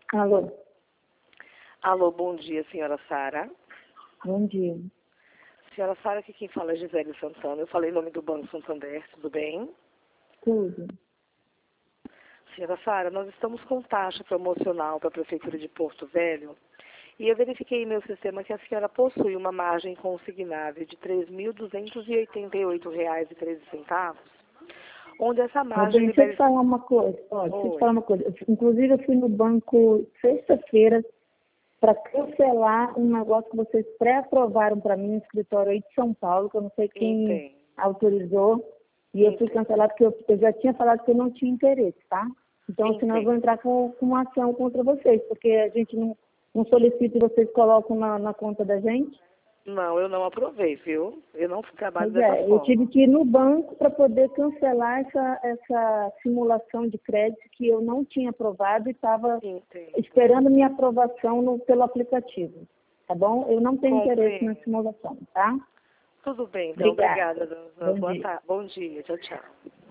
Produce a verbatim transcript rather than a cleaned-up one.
Alô? Alô, bom dia, senhora Sara. Bom dia. Senhora Sara, aqui quem fala é Gisele Santana. Eu falei em nome do Banco Santander, tudo bem? Tudo. Senhora Sara, nós estamos com taxa promocional para a Prefeitura de Porto Velho e eu verifiquei em meu sistema que a senhora possui uma margem consignável de três mil duzentos e oitenta e oito reais e treze centavos, onde essa Mas margem deixa eu libera... te falar uma coisa. Ó, deixa eu te Oi. falar uma coisa. Eu, inclusive, eu fui no banco sexta-feira para cancelar um negócio que vocês pré-aprovaram para mim no escritório aí de São Paulo, que eu não sei quem Entendo. autorizou. E eu fui Entendo. cancelar porque eu, eu já tinha falado que eu não tinha interesse, tá? Então, senão eu vou Entendo. entrar com, com uma ação contra vocês, porque a gente não, não solicita e vocês colocam na, na conta da gente. Não, eu não aprovei, viu? Eu não trabalho Pois dessa é, eu tive forma. que ir no banco para poder cancelar essa, essa simulação de crédito que eu não tinha aprovado e estava Entendo. esperando minha aprovação no, pelo aplicativo. Tá bom? Eu não tenho interesse na Compreendo. simulação, tá? Tudo bem, então. Obrigada. Obrigada, dona. Bom Boa dia. tarde. Bom dia. Tchau, tchau.